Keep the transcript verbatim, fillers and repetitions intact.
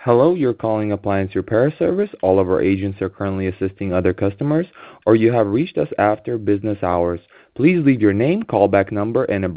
Hello, you're calling Appliance Repair Service. All of our agents are currently assisting other customers, or you have reached us after business hours. Please leave your name, callback number, and a